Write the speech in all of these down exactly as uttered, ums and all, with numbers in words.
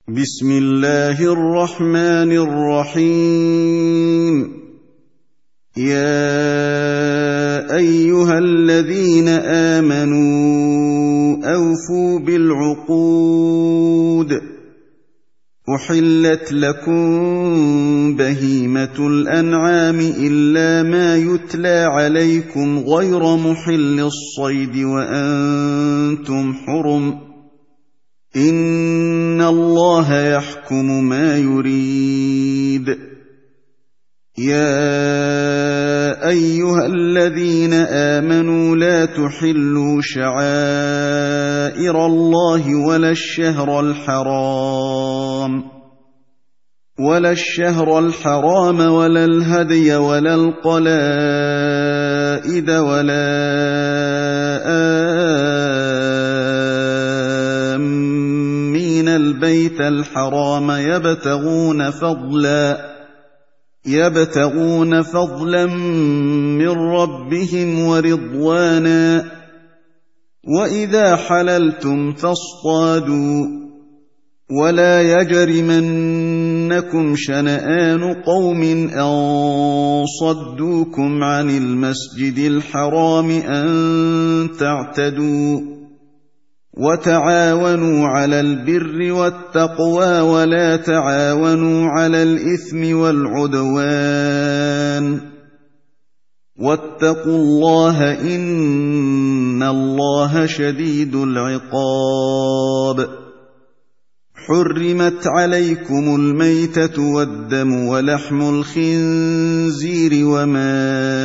بسم الله الرحمن الرحيم. يا أيها الذين آمنوا أوفوا بالعقود. أحلت لكم بهيمة الأنعام إلا ما يتلى عليكم غير محل الصيد وأنتم حرم. إن الله يحكم ما يريد. يا أيها الذين آمنوا لا تحلوا شعائر الله ولا الشهر الحرام ولا الشهر الحرام ولا الهدي ولا القلائد ولا آمين البيت الحرام يبتغون فضلا يبتغون فضلا من ربهم ورضوانا. وإذا حللتم فاصطادوا ولا يجرمنكم شنآن قوم أن صدوكم عن المسجد الحرام أن تعتدوا. وتعاونوا على البر والتقوى ولا تعاونوا على الإثم والعدوان. واتقوا الله إن الله شديد العقاب. حرمت عليكم الميتة والدم ولحم الخنزير وما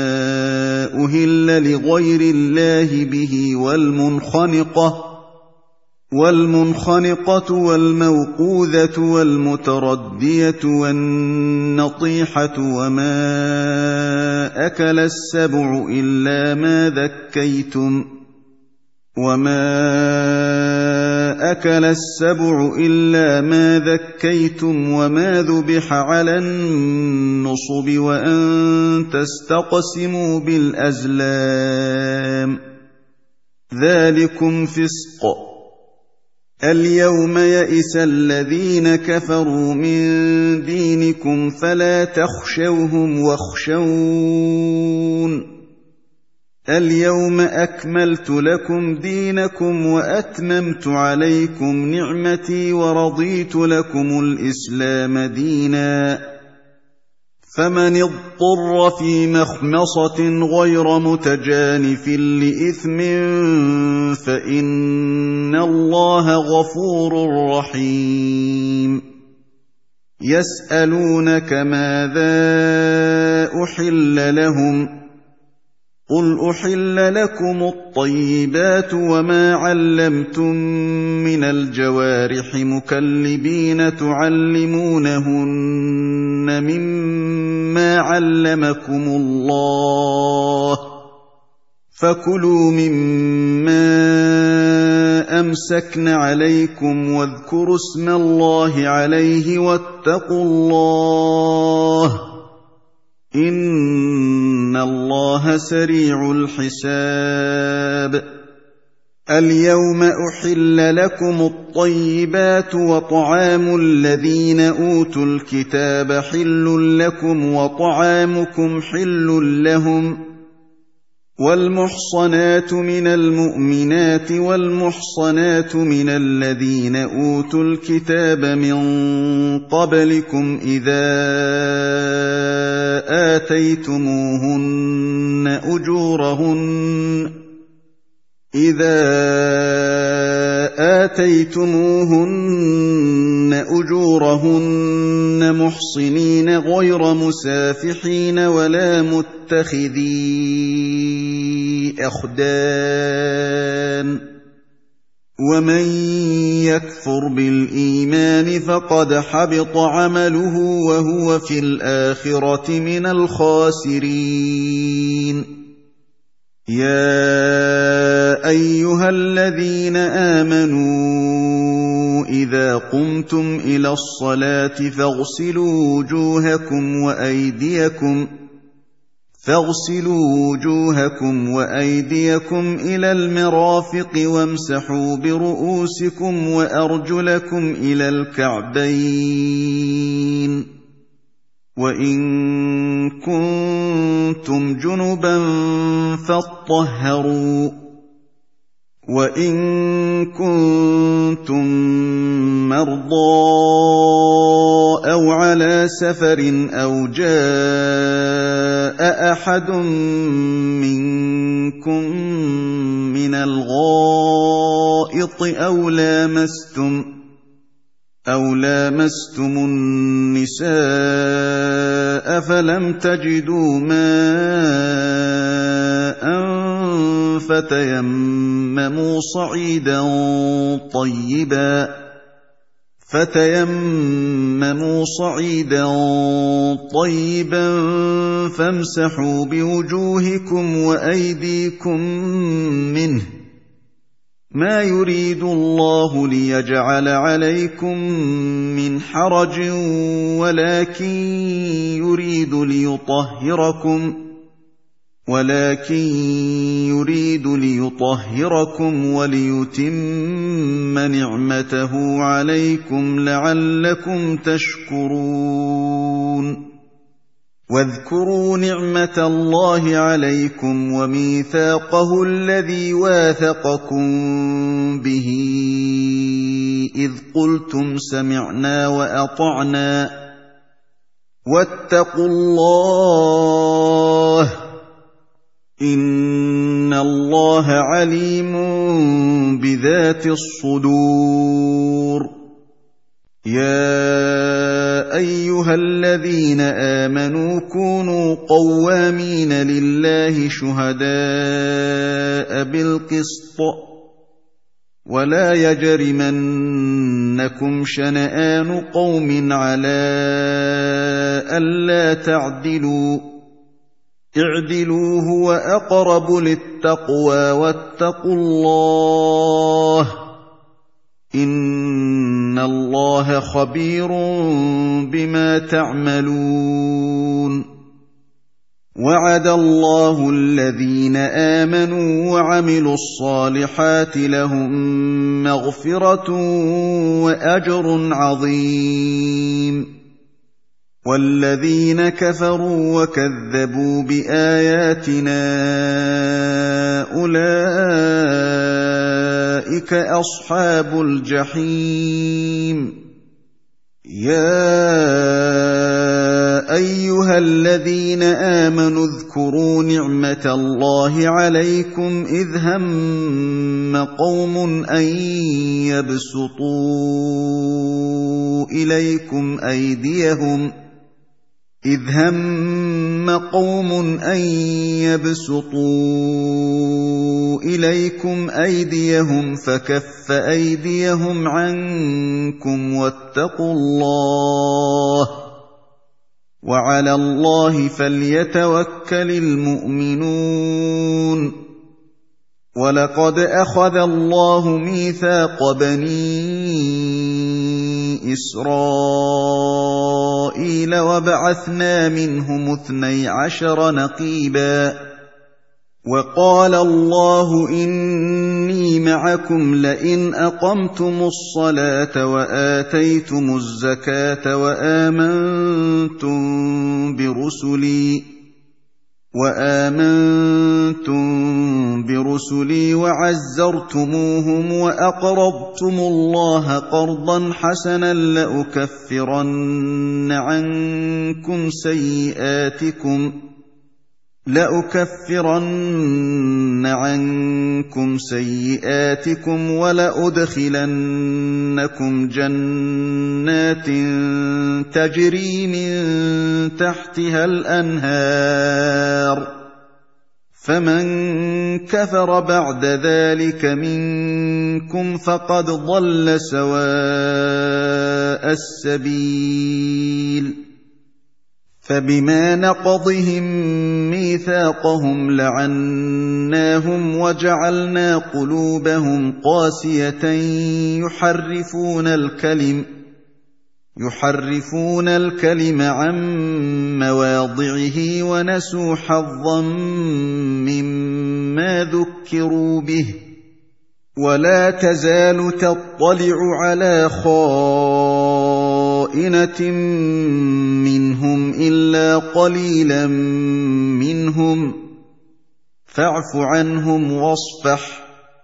أهل لغير الله به والمنخنقة والمنخنقة والموقوذة والمتردية والنطيحة وما أكل السبع إلا ما ذكيتم وما أكل السبع إلا ما ذكيتم وما ذبح على النصب وأن تستقسموا بالأزلام ذلكم فسق. اليوم يئس الذين كفروا من دينكم فلا تخشوهم واخشون. اليوم أكملت لكم دينكم وأتممت عليكم نعمتي ورضيت لكم الإسلام دينا. فمن اضطر في مخمصة غير متجانف لإثم فإن الله غفور رحيم. يسألونك ماذا أحل لهم قل أحل لكم الطيبات وما علمتم من الجوارح مكلبين تعلمونهن مما علمكم الله فكلوا مما أمسكن عليكم واذكروا اسم الله عليه واتقوا الله إن الله سريع الحساب. اليوم أحل لكم الطيبات وطعام الذين أوتوا الكتاب حل لكم وطعامكم حل لهم. والمحصنات من المؤمنات والمحصنات من الذين أوتوا الكتاب من قبلكم إذا آتيتموهن أجورهن إذا آتيتموهن أجورهن محصنين غير مسافحين ولا متخذي أخدان. ومن يكفر بالإيمان فقد حبط عمله وهو في الآخرة من الخاسرين. يا أيها الذين آمنوا إذا قمتم إلى الصلاة فاغسلوا وجوهكم وأيديكم فاغسلوا وجوهكم وأيديكم إلى المرافق وامسحوا برؤوسكم وأرجلكم إلى الكعبين وإن كنتم جنبا فاطهروا وإن كنتم مرضى أو على سفر أو جاء أحد منكم من الغائط أو لامستم أو لامستم النساء فلم تجدوا ماء فتيمموا صعيدا طيبا فتيمموا صعيدا طيبا فامسحوا بوجوهكم وأيديكم منه ما يريد الله ليجعل عليكم من حرج ولكن يريد ليطهركم ولكن يريد ليطهركم وليتم نعمته عليكم لعلكم تشكرون واذكروا نعمة الله عليكم وميثاقه الذي واثقكم به إذ قلتم سمعنا وأطعنا واتقوا الله إن الله عليم بذات الصدور يا أيها الذين آمنوا كونوا قوامين لله شهداء بالقسط ولا يجرمنكم شنآن قوم على ألا تعدلوا اعدلوا هو أقرب للتقوى واتقوا الله إن الله خبير بما تعملون وعد الله الذين آمنوا وعملوا الصالحات لهم مغفرة وأجر عظيم والذين كفروا وكذبوا بآياتنا أولئك أصحاب الجحيم يا أيها الذين آمنوا اذكروا نعمة الله عليكم إذ هم قوم أن يبسطوا إليكم أيديهم إذ هم قوم أن يبسطوا إليكم أيديهم فكف أيديهم عنكم واتقوا الله وعلى الله فليتوكل المؤمنون ولقد أخذ الله ميثاق بني إسرائيل وبعثنا منهم اثني عشر نقيبا وقال الله إني معكم لئن أقمتم الصلاة وآتيتم الزكاة وآمنتم برسلي وآمنتم برسلي وعزرتموهم وأقرضتم الله قرضا حسنا لأكفرن عنكم سيئاتكم لأكفرن عنكم سيئاتكم ولأدخلنكم جنات تجري من تحتها الأنهار فمن كفر بعد ذلك منكم فقد ضل سواء السبيل فبما نقضهم ميثاقهم لعناهم وجعلنا قلوبهم قاسية يحرفون الكلم يحرفون الكلم عن مواضعه ونسوا حظا مما ذكروا به ولا تزال تطلع على خائنة منهم إلا قليلا منهم فاعف عنهم واصفح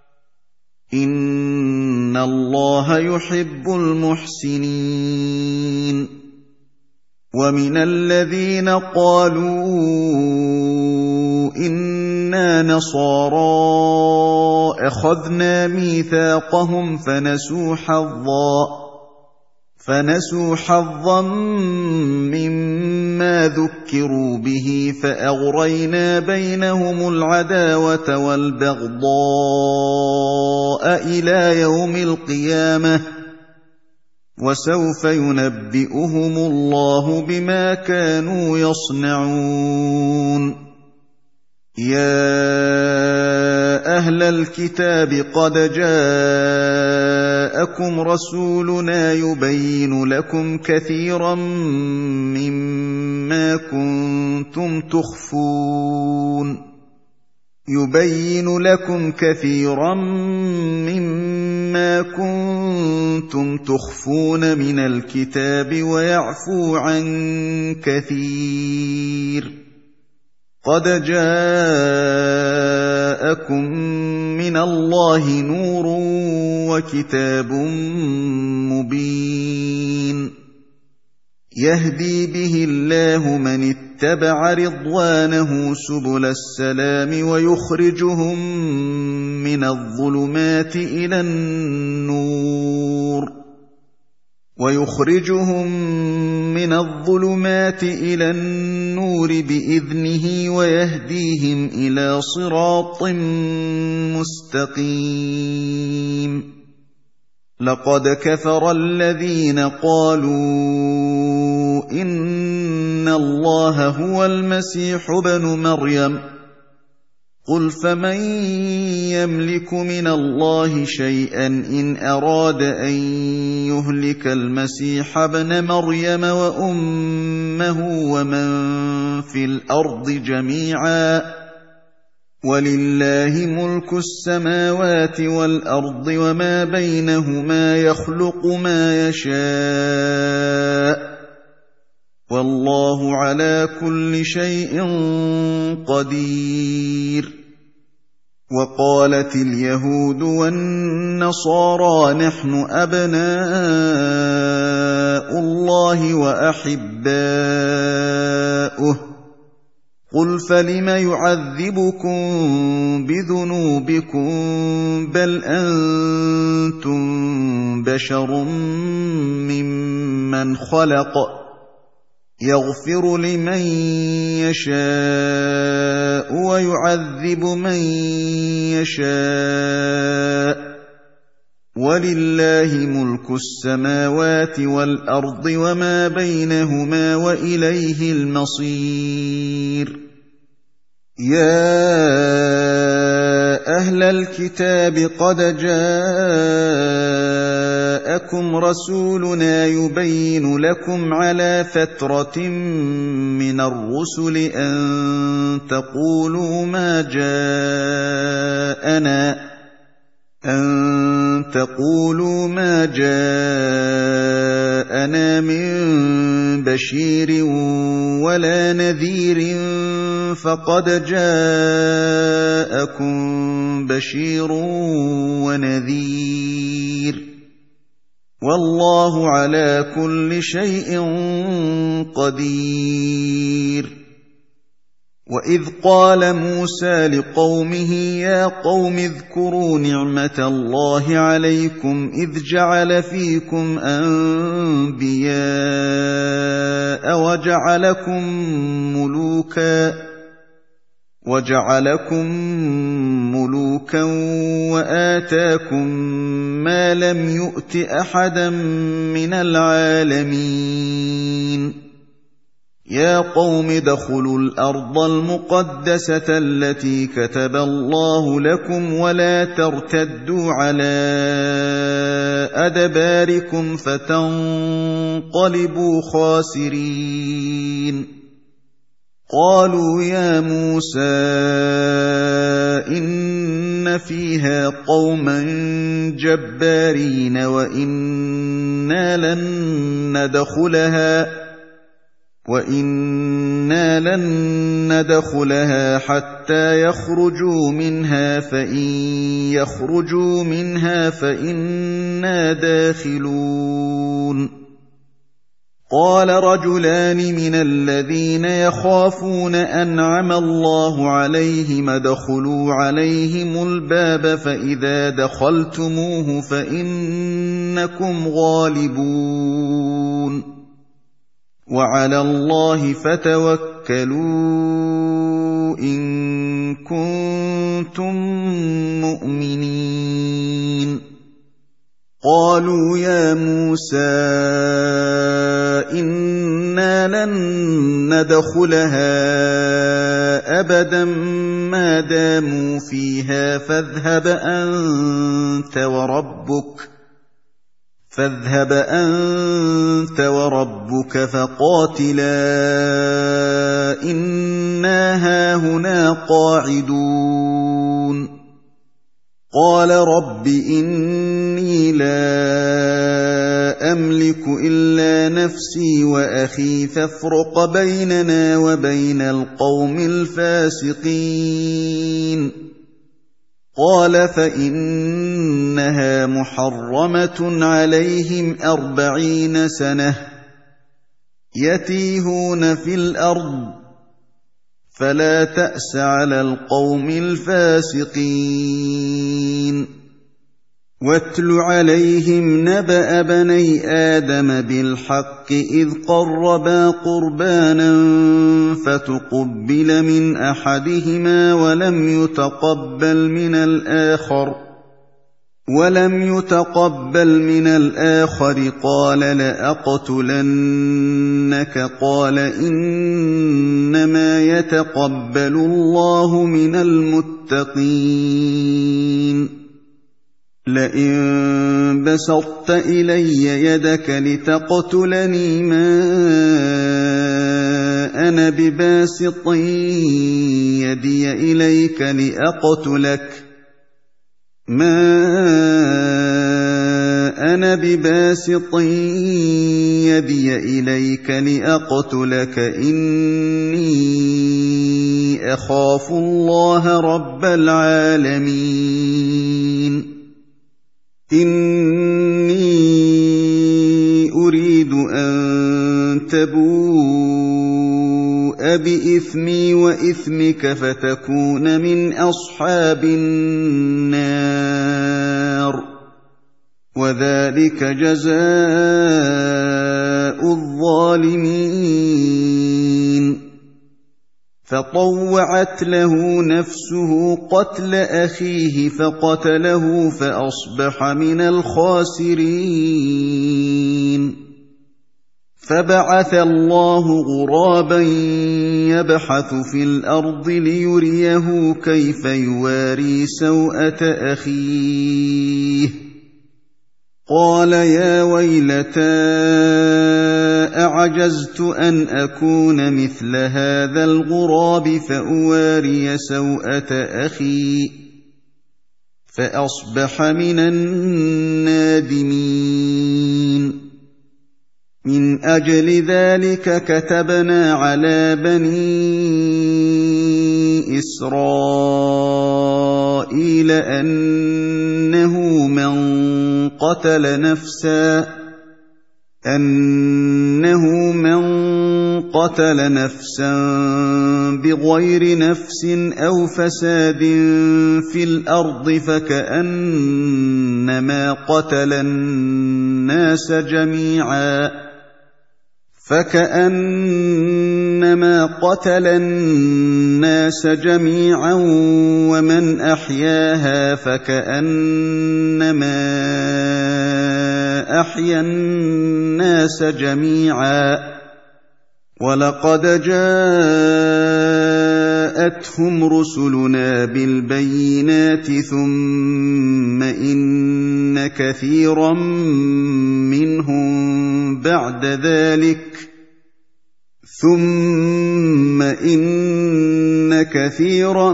إن الله يحب المحسنين ومن الذين قالوا إنا نصارى أخذنا ميثاقهم فنسوا حظا فنسوا حظا مما ذكروا به فأغرينا بينهم العداوة والبغضاء إلى يوم القيامة وسوف ينبئهم الله بما كانوا يصنعون يا أهل الكتاب قد جاءكم رسولنا يبين لكم كثيرا مما كنتم تخفون يبين لكم كثيرا مما كنتم تخفون من الكتاب ويعفو عن كثير قد جاءكم من الله نور وكتاب مبين يهدي به الله من اتبع رضوانه سبل السلام ويخرجهم من الظلمات إلى النور ويخرجهم من الظلمات إلى النور بإذنه ويهديهم إلى صراط مستقيم لقد كفر الذين قالوا إن الله هو المسيح ابن مريم قل فمن يملك من الله شيئا إن أراد أن يهلك المسيح ابن مريم وأمه ومن في الأرض جميعا ولله ملك السماوات والأرض وما بينهما يخلق ما يشاء والله على كل شيء قدير وقالت اليهود والنصارى نحن أبناء الله وأحباؤه قل فلم يعذبكم بذنوبكم بل أنتم بشر ممن خلق يغفر لمن يشاء ويعذب من يشاء ولله ملك السماوات والأرض وما بينهما وإليه المصير يا أهل الكتاب قد جاءكم رسولنا يبين لكم على فترة من الرسل أن تقولوا ما جاءنا أن تقولوا ما جاءنا من بشير ولا نذير فقد جاءكم بشير ونذير والله على كل شيء قدير وإذ قال موسى لقومه يا قوم اذكروا نعمة الله عليكم إذ جعل فيكم أنبياء وجعلكم ملوكا وجعلكم ملوكا وآتاكم ما لم يؤت أحدا من العالمين يا قوم ادخلوا الأرض المقدسة التي كتب الله لكم ولا ترتدوا على أدباركم فتنقلبوا خاسرين قالوا يا موسى إن فيها قوما جبارين وإنا لن ندخلها وَإِنَّا لَن نَّدْخُلَهَا حَتَّىٰ يَخْرُجُوا مِنْهَا فَإِن يَخْرُجُوا مِنْهَا فَإِنَّا دَاخِلُونَ قَالَ رَجُلَانِ مِنَ الَّذِينَ يَخَافُونَ أَنْعَمَ اللَّهُ عَلَيْهِمُ ادْخُلُوا عَلَيْهِمُ الْبَابَ فَإِذَا دَخَلْتُمُوهُ فَإِنَّكُمْ غَالِبُونَ وَعَلَى اللَّهِ فَتَوَكَّلُوا إِن كُنتُم مُّؤْمِنِينَ قَالُوا يَا مُوسَىٰ إِنَّا لَن نَّدْخُلَهَا أَبَدًا مَّا دَامُوا فِيهَا فاذهب أَنتَ وَرَبُّكَ فاذهب أنت وربك فقاتلا إنا هاهنا قاعدون قال رب إني لا أملك إلا نفسي وأخي فافرق بيننا وبين القوم الفاسقين قال فإنها محرمة عليهم أربعين سنة يتيهون في الأرض فلا تأس على القوم الفاسقين واتل عليهم نبأ بني آدم بالحق إذ قربا قربانا فتقبل من أحدهما ولم يتقبل من الآخر ولم يتقبل من الآخر قال لأقتلنك قال إنما يتقبل الله من المتقين لئن بسطت إلي يدك لتقتلني ما أنا بباسط يدي إليك لأقتلك ما أنا بباسط يدي إليك لأقتلك إني أخاف الله رب العالمين إني أريد أن تبوء بإثمي وإثمك فتكون من أصحاب النار وذلك جزاء الظالمين فطوعت له نفسه قتل أخيه فقتله فأصبح من الخاسرين فبعث الله غرابا يبحث في الأرض ليريه كيف يواري سوءة أخيه قال يا ويلتى أعجزت أن أكون مثل هذا الغراب فأواري سوءة أخي فأصبح من النادمين من أجل ذلك كتبنا على بني إسرائيل أنه من قتل نفسا أنه من قتل نفسا بغير نفس أو فساد في الأرض فكأنما قتل الناس جميعا فكأنما قتل الناس جميعا ومن أحياها فكأنما أحيا الناس جميعا وَلَقَدْ جَاءَتْهُمْ رُسُلُنَا بِالْبَيِّنَاتِ ثُمَّ إِنَّ كَثِيرًا مِّنْهُم بَعْدَ ذَلِكَ ثُمَّ إِنَّ كَثِيرًا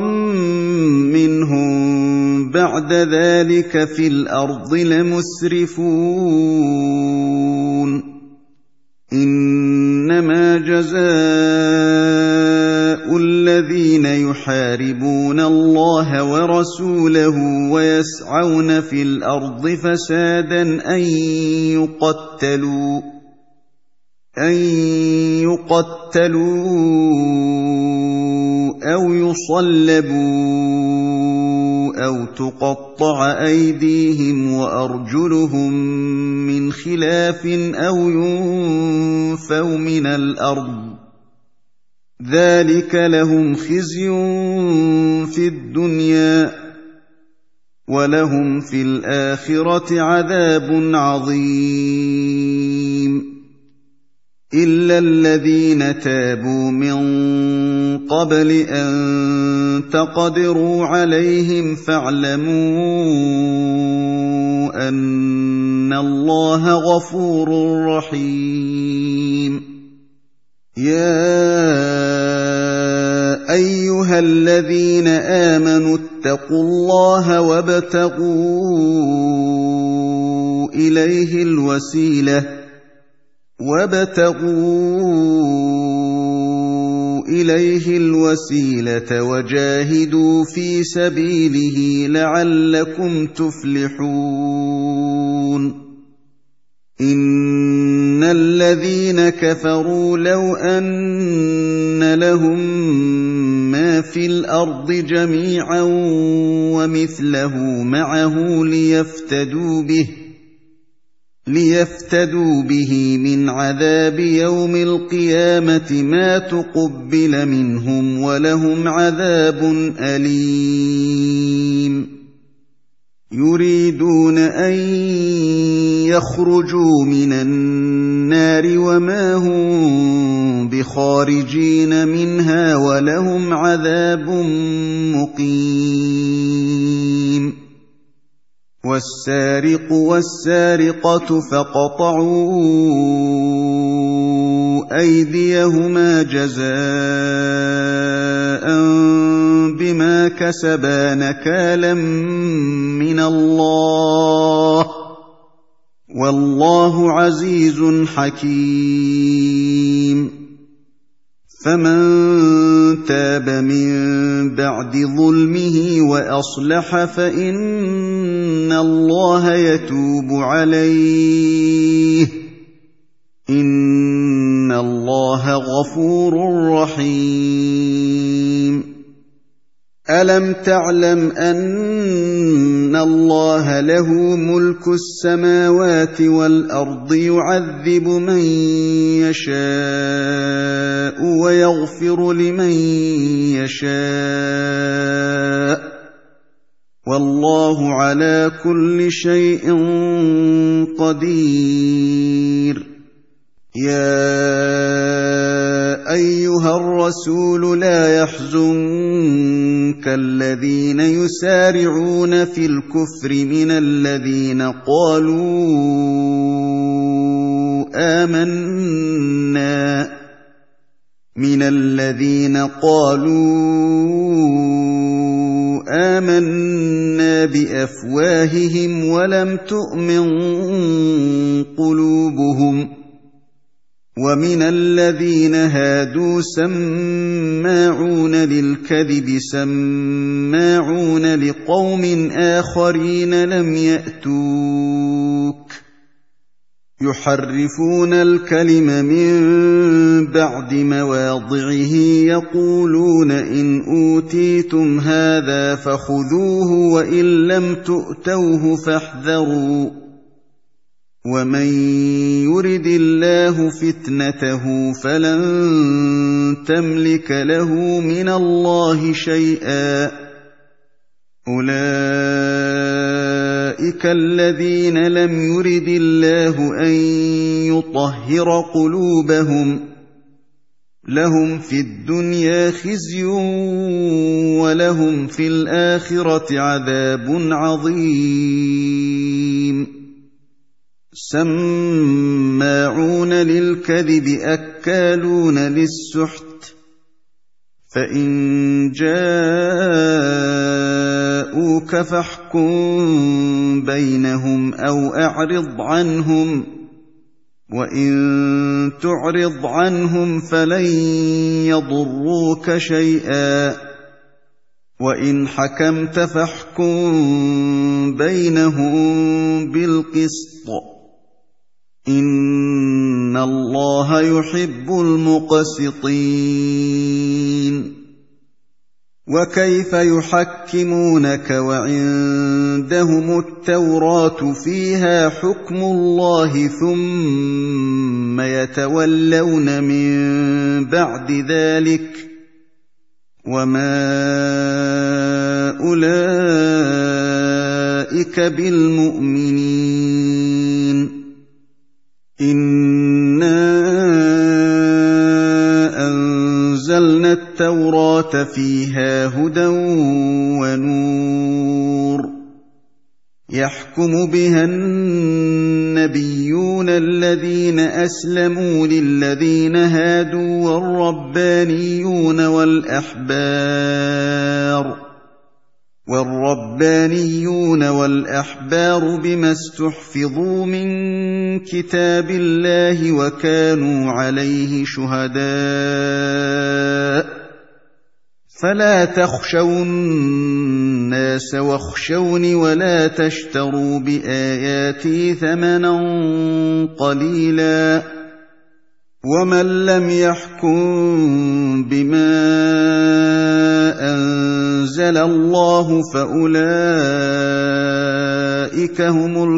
مِّنْهُم بَعْدَ ذَلِكَ فِي الْأَرْضِ لَمُسْرِفُونَ إِنَّمَا جَزَاءُ الَّذِينَ يُحَارِبُونَ اللَّهَ وَرَسُولَهُ وَيَسْعَوْنَ فِي الْأَرْضِ فَسَادًا أَن يُقَتَّلُوا أَن يُقَتَّلُوا أَوْ يُصَلَّبُوا أَوْ تُقَطَّعَ أَيْدِيهِمْ وَأَرْجُلُهُم مِّنْ خِلَافٍ أَوْ يُنفَوْا مِنَ الْأَرْضِ ۚ ذَلِكَ لَهُمْ خِزْيٌ فِي الدُّنْيَا ۖ وَلَهُمْ فِي الْآخِرَةِ عَذَابٌ عَظِيمٌ إِلَّا الَّذِينَ تَابُوا مِن قَبْلِ أَن تَقْدِرُوا عَلَيْهِمْ فَاعْلَمُوا أَنَّ اللَّهَ غَفُورٌ رَّحِيمٌ يَا أَيُّهَا الَّذِينَ آمَنُوا اتَّقُوا اللَّهَ وَابْتَغُوا إِلَيْهِ الْوَسِيلَةَ وَابْتَغُوا إِلَيْهِ الْوَسِيلَةَ وَجَاهِدُوا فِي سَبِيلِهِ لَعَلَّكُمْ تُفْلِحُونَ إِنَّ الَّذِينَ كَفَرُوا لَوْ أَنَّ لَهُم مَّا فِي الْأَرْضِ جَمِيعًا وَمِثْلَهُ مَعَهُ لِيَفْتَدُوا بِهِ لِيَفْتَدُوا بِهِ مِنْ عَذَابِ يَوْمِ الْقِيَامَةِ مَا تُقُبِّلَ مِنْهُمْ وَلَهُمْ عَذَابٌ أَلِيمٌ يُرِيدُونَ أَن يَخْرُجُوا مِنَ النَّارِ وَمَا هُم بِخَارِجِينَ مِنْهَا وَلَهُمْ عَذَابٌ مُّقِيمٌ وَالسَّارِقُ وَالسَّارِقَةُ فَاقْطَعُوا أَيْدِيَهُمَا جَزَاءً بِمَا كَسَبَا نَكَالًا مِّنَ اللَّهِ ۗ وَاللَّهُ عَزِيزٌ حَكِيمٌ فَمَن تَابَ مِن بَعْدِ ظُلْمِهِ وَأَصْلَحَ فَإِنَّ اللَّهَ يَتُوبُ عَلَيْهِ ۗ إِنَّ اللَّهَ غَفُورٌ رَّحِيمٌ أَلَمْ تَعْلَمْ أَنَّ اللَّهَ لَهُ مُلْكُ السَّمَاوَاتِ وَالْأَرْضِ يُعَذِّبُ مَن يَشَاءُ وَيَغْفِرُ لِمَن يَشَاءُ ۗ وَاللَّهُ عَلَىٰ كُلِّ شَيْءٍ قَدِيرٌ يَا أَيُّهَا الرَّسُولُ لَا يَحْزُنكَ الَّذِينَ يُسَارِعُونَ فِي الْكُفْرِ مِنَ الَّذِينَ قَالُوا آمَنَّا مِنَ الَّذِينَ قَالُوا آمَنَّا بِأَفْوَاهِهِمْ وَلَمْ تُؤْمِن قُلُوبُهُمْ ۛ وَمِنَ الَّذِينَ هَادُوا سَمَّاعُونَ لِلْكَذِبِ سَمَّاعُونَ لِقَوْمٍ آخَرِينَ لَمْ يَأْتُوكَ ۖ يُحَرِّفُونَ الْكَلِمَ مِن بَعْدِ مَوَاضِعِهِ يَقُولُونَ إِنْ أُوتِيتُمْ هَٰذَا فَخُذُوهُ وَإِن لَّمْ تُؤْتَوْهُ فَاحْذَرُوا ۚ وَمَن يُرِدِ اللَّهُ فِتْنَتَهُ فَلَن تَمْلِكَ لَهُ مِنَ اللَّهِ شَيْئًا ۚ أُولَٰئِكَ الَّذِينَ لَمْ يُرِدِ اللَّهُ أَن يُطَهِّرَ قُلُوبَهُمْ ۚ لهم في الدنيا خزي ولهم في الآخرة عذاب عظيم سماعون للكذب أكالون للسحت فإن جاءوك فاحكم بينهم أو أعرض عنهم وإن تعرض عنهم فلن يضروك شيئا وإن حكمت فاحكم بينهم بالقسط إن الله يحب المقسطين وكيف يحكمونك وعندهم التوراة فيها حكم الله ثم يتولون من بعد ذلك وما أولئك بالمؤمنين إنا أنزلنا التوراة فيها هدى ونور يحكم بها النبيون الذين أسلموا للذين هادوا والربانيون والأحبار والربانيون والأحبار بما استحفظوا من كتاب الله وكانوا عليه شهداء فلا تخشوا الناس واخشوني ولا تشتروا بآياتي ثمنا قليلا ومن لم يحكم بما أنزل الله فأولئك هم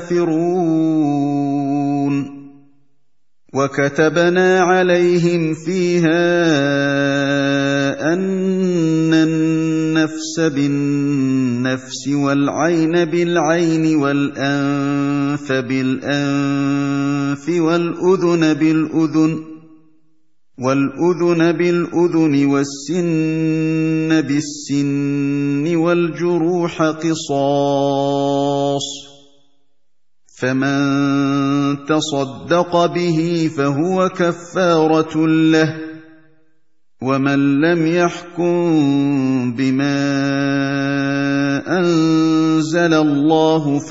الكافرون وكتبنا عليهم فيها أن النفس بالنفس والعين بالعين والأنف بالأنف والأذن بالأذن والأذن بالأذن والسن بالسن والجروح قصاص فمن تصدق به فهو كفارة له ومن لم يحكم بما أنزل الله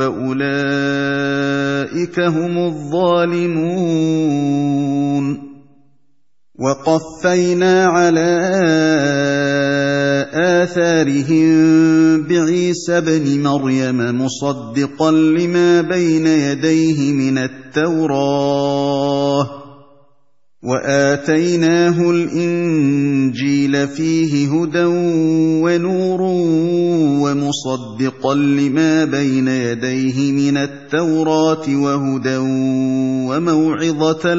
فأولئك هم الظالمون وقفينا على آثارهم بعيسى ابن مريم مصدقا لما بين يديه من التوراة وآتيناه الإنجيل فيه هدى ونور ومصدقا لما بين يديه من التوراة وهدى وموعظة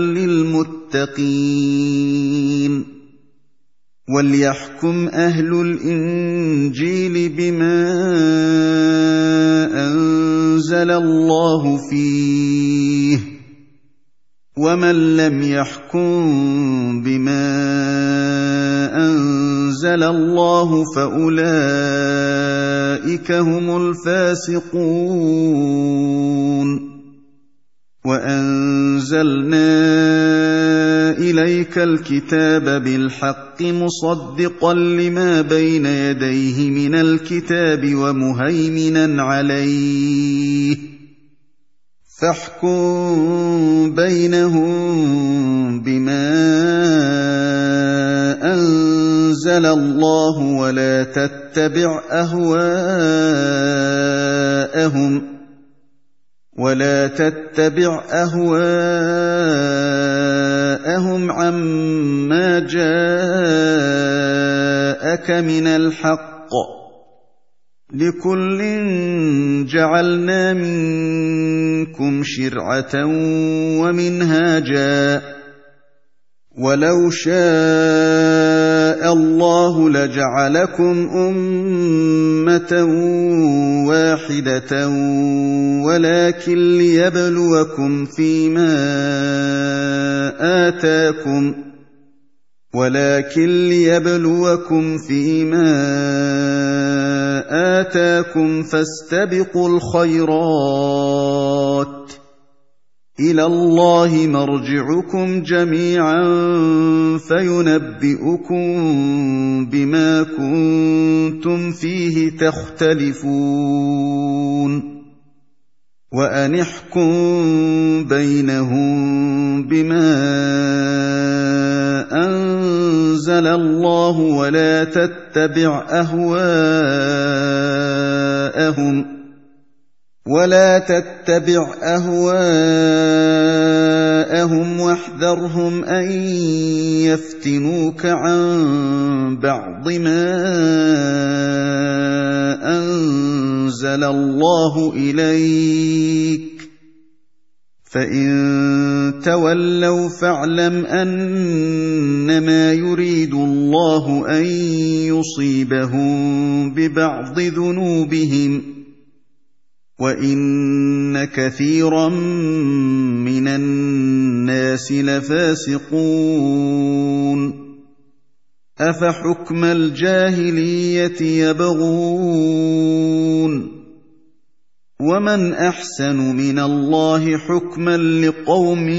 للمتقين وليحكم أهل الإنجيل بما أنزل الله فيه ومن لم يحكم بما أنزل الله فأولئك هم الفاسقون وأنزلنا إليك الكتاب بالحق مصدقا لما بين يديه من الكتاب ومهيمنا عليه فاحكم بينهم بما أنزل الله ولا تتبع أهواءهم ولا تتبع أهواءهم عما جاءك من الحق لكل جعلنا منكم شرعة ومنهاجا ولو شاء الله لجعلكم أمة واحدة ولكن ليبلوكم فيما آتاكم ولكن ليبلوكم فيما آتاكم فاستبقوا الخيرات إلى الله مرجعكم جميعا فينبئكم بما كنتم فيه تختلفون وأن احكم بينهم بما أنزل الله ولا تتبع أهواءهم ولا تتبع أهواءهم واحذرهم أن يفتنوك عن بعض ما أنزل الله إليك فإن تولوا فاعلم أنما يريد الله أن يصيبهم ببعض ذنوبهم وَإِنَّ كَثِيرًا مِّنَ النَّاسِ لَفَاسِقُونَ أَفَحُكْمَ الْجَاهِلِيَّةِ يَبْغُونَ وَمَنْ أَحْسَنُ مِنَ اللَّهِ حُكْمًا لِقَوْمٍ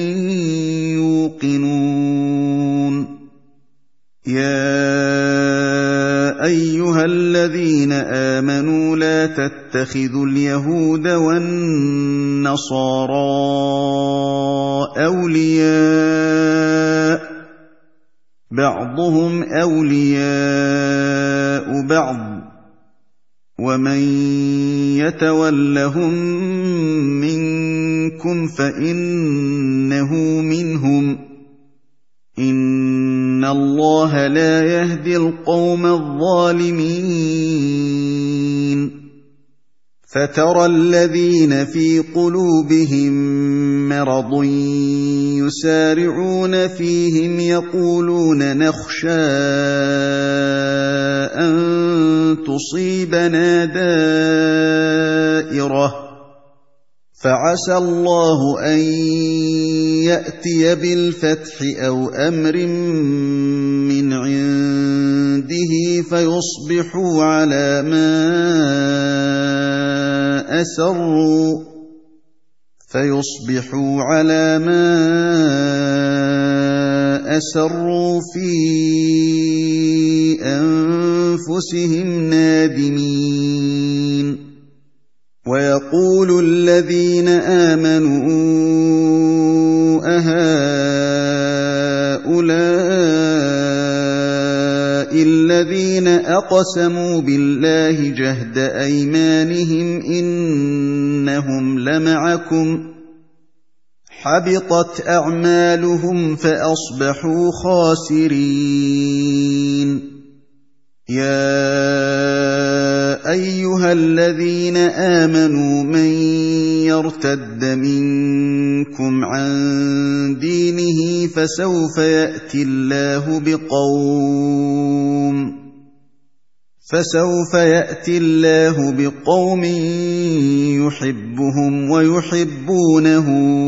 يُوقِنُونَ يَا أَيُّهَا الَّذِينَ آمَنُوا لَا تَتَّخِذُوا الْيَهُودَ وَالنَّصَارَىٰ أَوْلِيَاءَ بَعْضُهُمْ أَوْلِيَاءُ بَعْضٍ وَمَن يَتَوَلَّهُم مِّنكُمْ فَإِنَّهُ مِنْهُمْ ۗ إِنَّ اللَّهَ لَا يَهْدِي الْقَوْمَ الظَّالِمِينَ فَتَرَى الَّذِينَ فِي قُلُوبِهِم مَّرَضٌ يُسَارِعُونَ فِيهِمْ يَقُولُونَ نَخْشَىٰ أَن تُصِيبَنَا دَائِرَةٌ فَعَسَى اللَّهُ أَن يَأْتِيَ بِالْفَتْحِ أَوْ أَمْرٍ مِّنْ عِندِهِ فَيُصْبِحُوا عَلَىٰ مَا أَسَرُّوا فَيُصْبِحُوا عَلَىٰ مَا أَسَرُّوا فِي أَنفُسِهِمْ نَادِمِينَ وَيَقُولُ الَّذِينَ آمَنُوا أَهَٰؤُلَاءِ الَّذِينَ أَقْسَمُوا بِاللَّهِ جَهْدَ أَيْمَانِهِمْ إِنَّهُمْ لَمَعَكُمْ ۚ حَبِطَتْ أَعْمَالُهُمْ فَأَصْبَحُوا خَاسِرِينَ يَا أَيُّهَا الَّذِينَ آمَنُوا مَن يَرْتَدَّ مِنكُمْ عَن دِينِهِ فَسَوْفَ يَأْتِي اللَّهُ بِقَوْمٍ فَسَوْفَ يَأْتِي اللَّهُ بِقَوْمٍ يُحِبُّهُمْ وَيُحِبُّونَهُ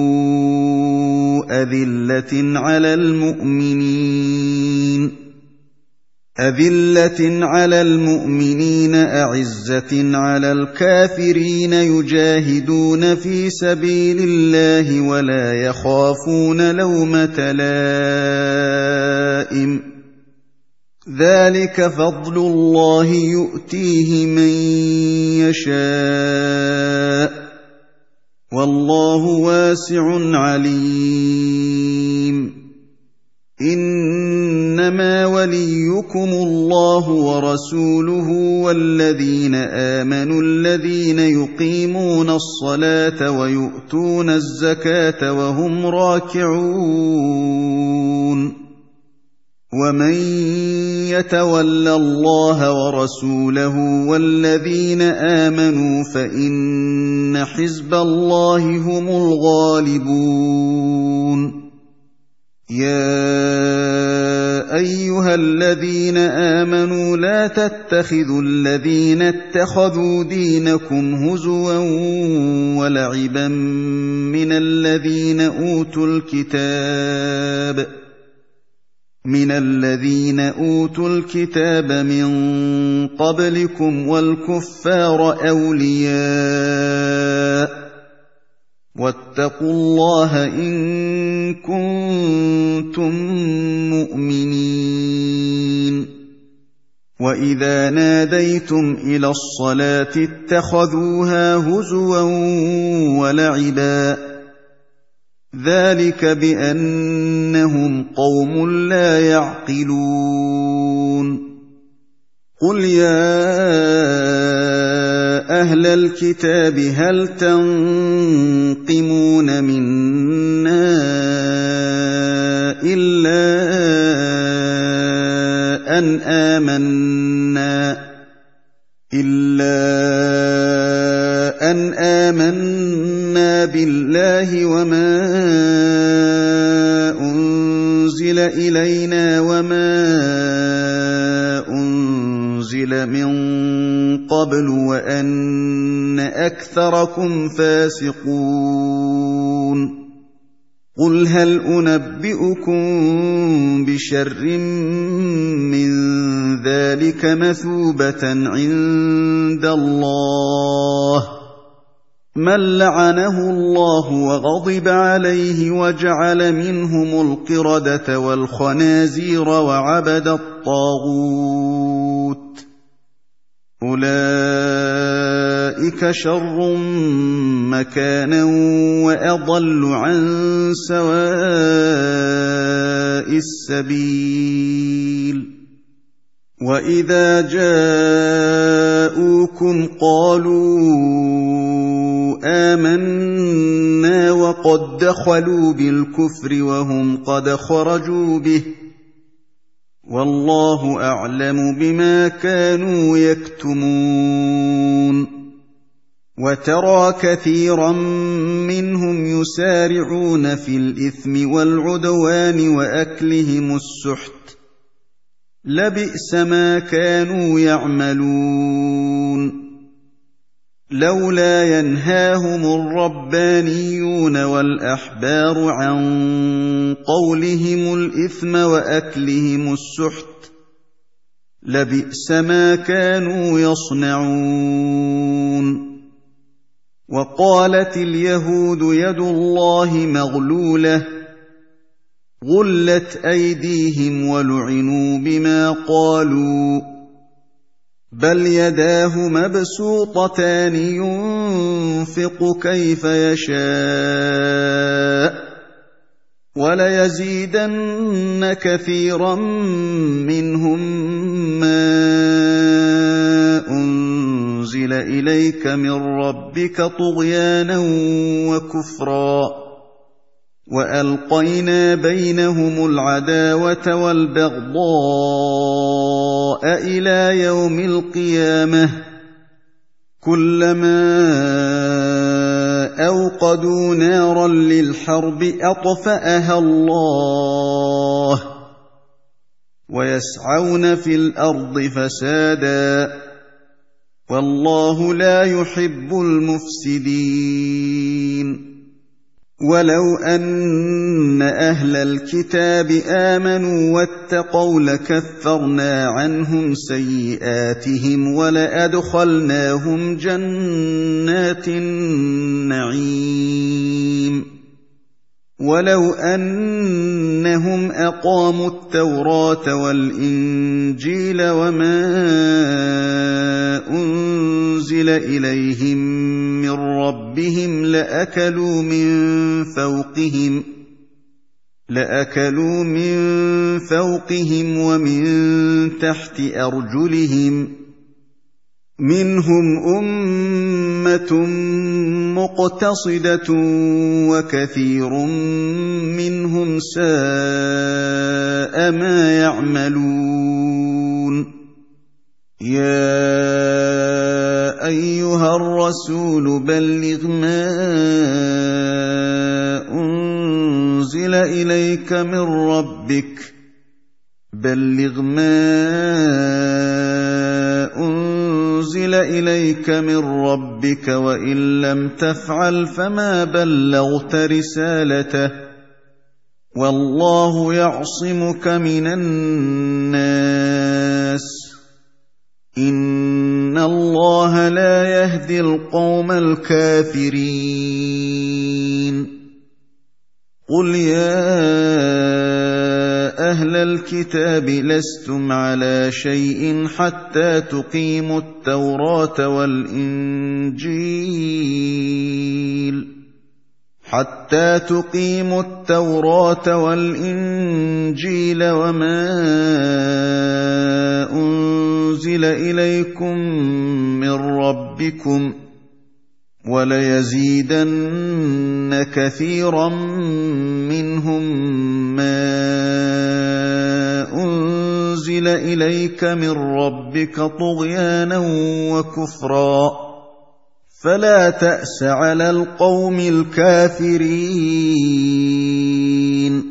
أَذِلَّةٍ عَلَى الْمُؤْمِنِينَ أَذِلَّةٍ عَلَى الْمُؤْمِنِينَ أَعِزَّةٍ عَلَى الْكَافِرِينَ يُجَاهِدُونَ فِي سَبِيلِ اللَّهِ وَلَا يَخَافُونَ لَوْمَةَ لَائِمٍ ۚ ذَلِكَ فَضْلُ اللَّهِ يُؤْتِيهِ مَن يَشَاءُ ۚ وَاللَّهُ وَاسِعٌ عَلِيمٌ إِنَّمَا وَلِيُّكُمُ اللَّهُ وَرَسُولُهُ وَالَّذِينَ آمَنُوا الَّذِينَ يُقِيمُونَ الصَّلَاةَ وَيُؤْتُونَ الزَّكَاةَ وَهُمْ رَاكِعُونَ وَمَن يَتَوَلَّ اللَّهَ وَرَسُولَهُ وَالَّذِينَ آمَنُوا فَإِنَّ حِزْبَ اللَّهِ هُمُ الْغَالِبُونَ يَا أَيُّهَا الَّذِينَ آمَنُوا لَا تَتَّخِذُوا الَّذِينَ اتَّخَذُوا دِينَكُمْ هُزُوًا وَلَعِبًا مِّنَ الَّذِينَ أُوتُوا الْكِتَابَ مِنَ الَّذِينَ أُوتُوا الْكِتَابَ مِن قَبْلِكُمْ وَالْكُفَّارَ أَوْلِيَاءَ ۚ وَاتَّقُوا اللَّهَ إِن كُنتُم مُّؤْمِنِينَ وَإِذَا نَادَيْتُمْ إِلَى الصَّلَاةِ اتَّخَذُوهَا هُزُوًا وَلَعِبًا ۚ ذَٰلِكَ بِأَنَّهُمْ قَوْمٌ لَّا يَعْقِلُونَ قُلْ يَا أَهْلَ الْكِتَابِ هَلْ تَنقِمُونَ مِنَّا إِلَّا أَنْ آمَنَّا إِلَّا أَنْ آمَنَّا بِاللَّهِ وَمَا أُنزِلَ إِلَيْنَا وَمَا أُنزِلَ مِن قَبْلُ وَأَنَّ أَكْثَرَكُمْ فَاسِقُونَ قُلْ هَلْ أُنَبِّئُكُم بِشَرٍّ مِّن ذَٰلِكَ مَثُوبَةً عِندَ اللَّهِ مَن لَّعَنَهُ اللَّهُ وَغَضِبَ عَلَيْهِ وَجَعَلَ مِنْهُمُ الْقِرَدَةَ وَالْخَنَازِيرَ وَعَبَدَ الطَّاغُوتَ ۚ أُولَٰئِكَ شَرٌّ مَّكَانًا وَأَضَلُّ عَن سَوَاءِ السَّبِيلِ وَإِذَا جَاءُوكُمْ قَالُوا آمَنَّا وَقَدْ دَخَلُوا بِالْكُفْرِ وَهُمْ قَدْ خَرَجُوا بِهِ ۚ وَاللَّهُ أَعْلَمُ بِمَا كَانُوا يَكْتُمُونَ وَتَرَىٰ كَثِيرًا مِّنْهُمْ يُسَارِعُونَ فِي الْإِثْمِ وَالْعُدْوَانِ وَأَكْلِهِمُ السُّحْتَ ۚ لَبِئْسَ مَا كَانُوا يَعْمَلُونَ لَوْلَا يَنْهَاهُمُ الرَّبَّانِيُّونَ وَالْأَحْبَارُ عَن قَوْلِهِمُ الْإِثْمَ وَأَكْلِهِمُ السُّحْتَ ۚ لَبِئْسَ مَا كَانُوا يَصْنَعُونَ وَقَالَتِ الْيَهُودُ يَدُ اللَّهِ مَغْلُولَةٌ غُلَّتْ أَيْدِيهِمْ وَلُعِنُوا بِمَا قَالُوا ۘ بَلْ يَدَاهُ مَبْسُوطَتَانِ يُنفِقُ كَيْفَ يَشَاءُ ۚ وَلَيَزِيدَنَّ كَثِيرًا مِّنْهُم مَّا أُنزِلَ إِلَيْكَ مِن رَّبِّكَ طُغْيَانًا وَكُفْرًا ۚ وَأَلْقَيْنَا بَيْنَهُمُ الْعَدَاوَةَ وَالْبَغْضَاءَ إِلَىٰ يَوْمِ الْقِيَامَةِ ۚ كُلَّمَا أَوْقَدُوا نَارًا لِّلْحَرْبِ أَطْفَأَهَا اللَّهُ ۚ وَيَسْعَوْنَ فِي الْأَرْضِ فَسَادًا ۚ وَاللَّهُ لَا يُحِبُّ الْمُفْسِدِينَ وَلَوْ أَنَّ أَهْلَ الْكِتَابِ آمَنُوا وَاتَّقَوْا لَكَفَّرْنَا عَنْهُمْ سَيِّئَاتِهِمْ وَلَأَدْخَلْنَاهُمْ جَنَّاتِ النَّعِيمِ وَلَوْ أَنَّهُمْ أَقَامُوا التَّوْرَاةَ وَالْإِنجِيلَ وَمَا أُنزِلَ إِلَيْهِم مِّن رَّبِّهِمْ لَأَكَلُوا مِن فَوْقِهِمْ لَأَكَلُوا مِن فَوْقِهِمْ وَمِن تَحْتِ أَرْجُلِهِم ۚ مِّنْهُمْ أُمَّةٌ مُّقْتَصِدَةٌ وَكَثِيرٌ مِّنْهُمْ سَاءَ مَا يَعْمَلُونَ يَا أَيُّهَا الرَّسُولُ بَلِّغْ مَا أُنزِلَ إِلَيْكَ مِن رَّبِّكَ بَلِّغْ مَا أُنزِلَ إِلَيْكَ مِن رَّبِّكَ وَإِن لَّمْ تَفْعَلْ فَمَا بَلَّغْتَ رِسَالَتَهُ ۚ والله يعصمك من الناس إن الله لا يهدي القوم الكافرين قل يا أهل الكتاب لستم على شيء حتى تقيموا التوراة والإنجيل حتى تقيموا التوراة والإنجيل وما أنزل إليكم من ربكم وليزيدن كثيرا منهم ما أنزل إليك من ربك طغيانا وكفرا فلا تأس على القوم الكافرين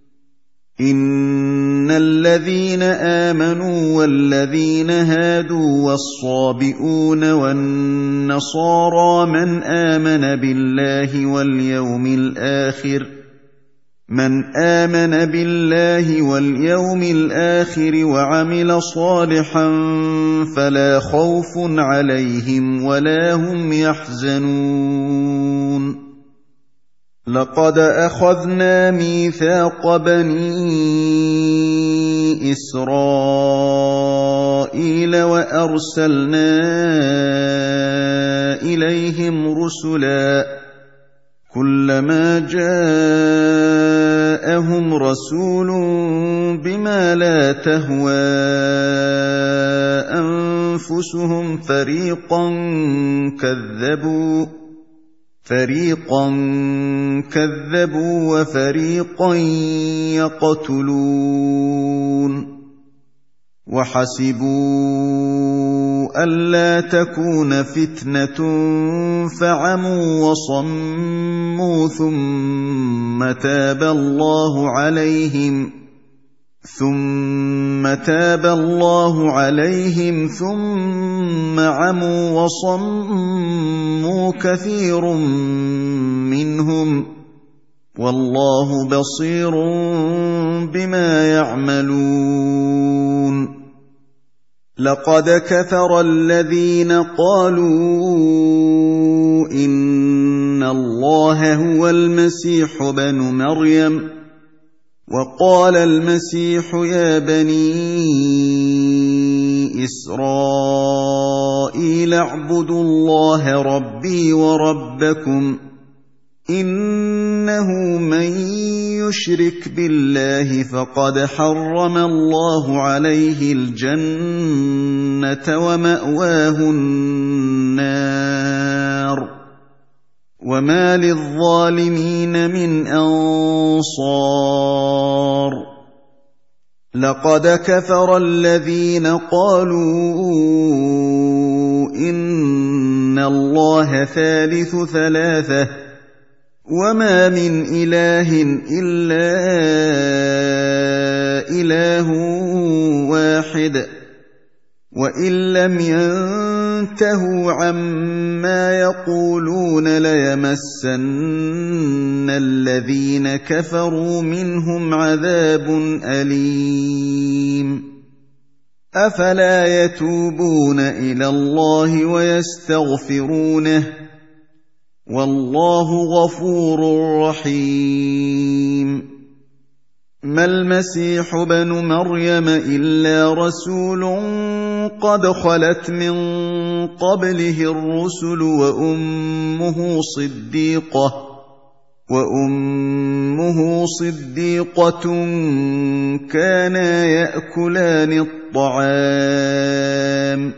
إن الذين آمنوا والذين هادوا والصابئون والنصارى من آمن بالله واليوم الآخر من آمن بالله واليوم الآخر وعمل صالحا فلا خوف عليهم ولا هم يحزنون لقد أخذنا ميثاق بني إسرائيل وأرسلنا إليهم رسلا كلما جاءهم رسول بما لا تهوى أنفسهم فريقا كذبوا فريقا كذبوا وفريقا يقتلون وحسبوا ألا تكون فتنة فعموا وصموا ثم تاب الله عليهم ثم تاب الله عليهم ثم عموا وصموا كثير منهم والله بصير بما يعملون لقد كفر الذين قالوا إن الله هو المسيح ابن مريم وقال المسيح يا بني إسرائيل اعبدوا الله ربي وربكم إنه من يشرك بالله فقد حرم الله عليه الجنة ومأواه النار وما للظالمين من أنصار لقد كفر الذين قالوا إن الله ثالث ثلاثة وما من إله إلا إله واحد وإن لم ينتهوا عما يقولون ليمسن الذين كفروا منهم عذاب أليم أفلا يتوبون إلى الله ويستغفرونه والله غفور رحيم ما المسيح ابن مريم إلا رسول قد خلت من قبله الرسل وأمه صديقة وأمه صديقة كانا يأكلان الطعام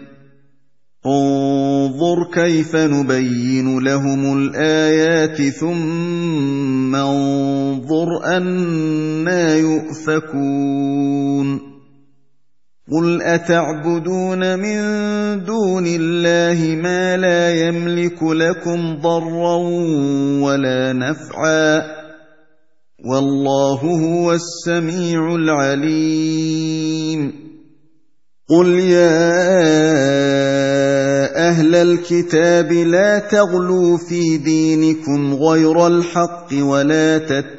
انظر كيف نبين لهم الآيات ثم انظر أنى يؤفكون قل أتعبدون من دون الله ما لا يملك لكم ضرا ولا نفعا والله هو السميع العليم قل يا يا أهل الكتاب لا تغلوا في دينكم غير الحق ولا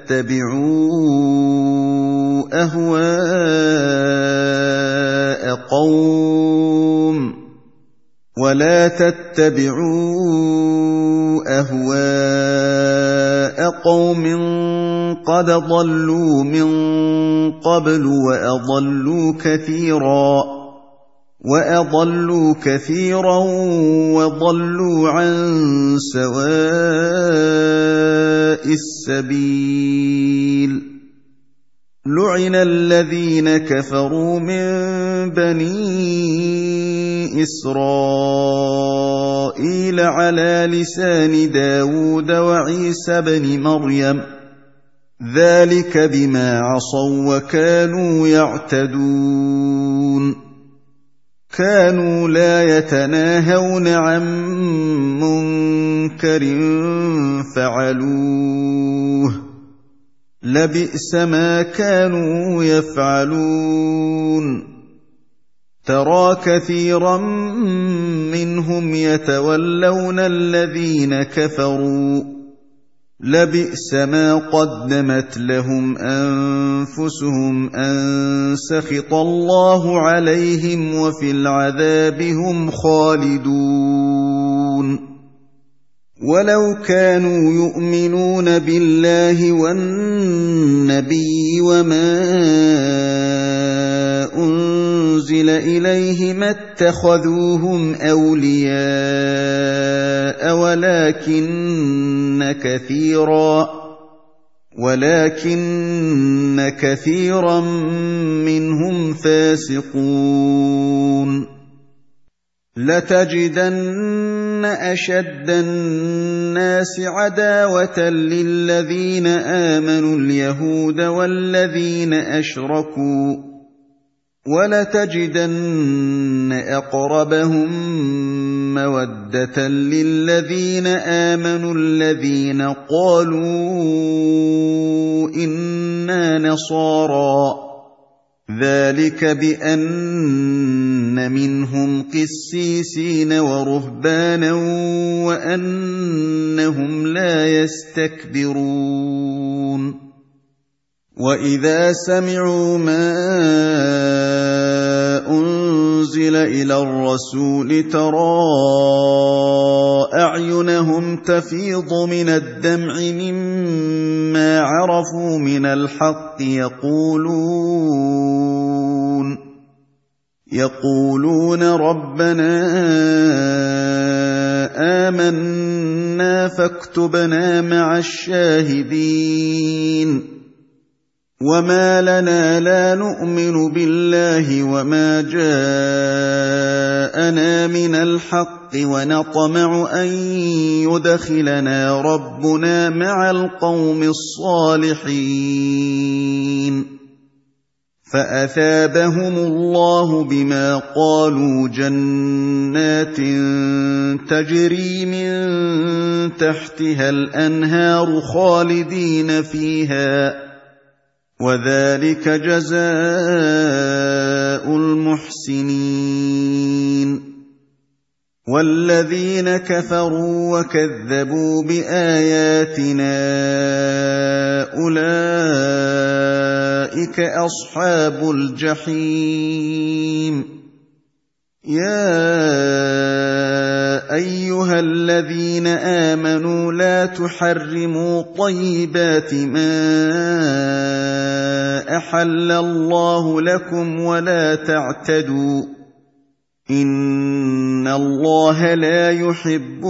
تتبعوا أهواء قوم ولا تتبعوا أهواء قوم قد ضلوا من قبل وأضلوا كثيرا وأضلوا كثيرا وضلوا عن سواء السبيل لعن الذين كفروا من بني إسرائيل على لسان داود وعيسى بن مريم ذلك بما عصوا وكانوا يعتدون كانوا لا يتناهون عن منكر فعلوه لبئس ما كانوا يفعلون ترى كثيرا منهم يتولون الذين كفروا لبئس ما قدمت لهم أنفسهم أن سخط الله عليهم وفي العذاب هم خالدون ولو كانوا يؤمنون بالله والنبي وما أنزل إليه ما اتخذوهم أولياء ولكن كثيرا ولكن كثيرا منهم فاسقون لتجدن أشد الناس عداوة للذين آمنوا اليهود والذين أشركوا ولتجدن أقربهم مودة للذين آمنوا الذين قالوا إنا نصارى ذلك بأن منهم قسيسين ورهبانا وأنهم لا يستكبرون وإذا سمعوا ما أنزل إلى الرسول ترى أعينهم تفيض من الدمع مما عرفوا من الحق يقولون يقولون ربنا آمنا فاكتبنا مع الشاهدين وما لنا لا نؤمن بالله وما جاءنا من الحق ونطمع أن يدخلنا ربنا مع القوم الصالحين فأثابهم الله بما قالوا جنات تجري من تحتها الأنهار خالدين فيها وذلك جزاء المحسنين والذين كفروا وكذبوا بآياتنا أولئك أصحاب الجحيم يا أيها الذين آمنوا لا تحرموا طيبات ما أحل الله لكم ولا تعتدوا إن الله لا يحب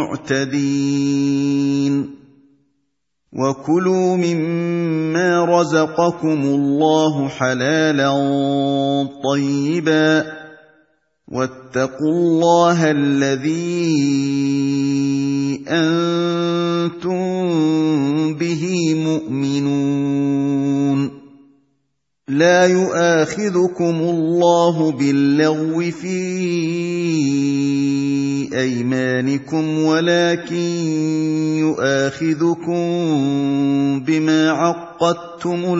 المعتدين وكلوا مما رزقكم الله حلالا طيبا واتقوا الله الذي أنتم به مؤمنون لا يؤاخذكم الله باللغو في أيمانكم ولكن يؤاخذكم بما عقدتم